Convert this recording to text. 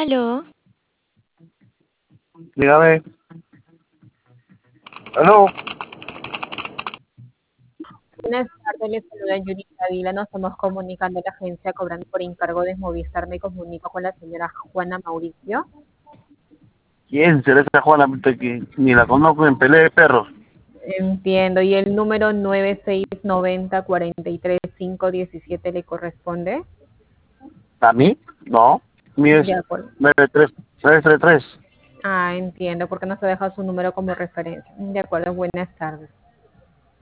Aló, Dígame. Aló. Buenas tardes, les saluda Yuri Davila. Nos estamos comunicando a la agencia cobrando por encargo de Movistar. Me comunico con la señora Juana Mauricio. ¿Quién será esa Juana? Que ni la conozco en pelea de perros. Entiendo. ¿Y el número 9690 43 517 le corresponde? ¿A mí? No. Mío es De acuerdo. 93333. Entiendo, porque no se deja su número como referencia. De acuerdo, buenas tardes.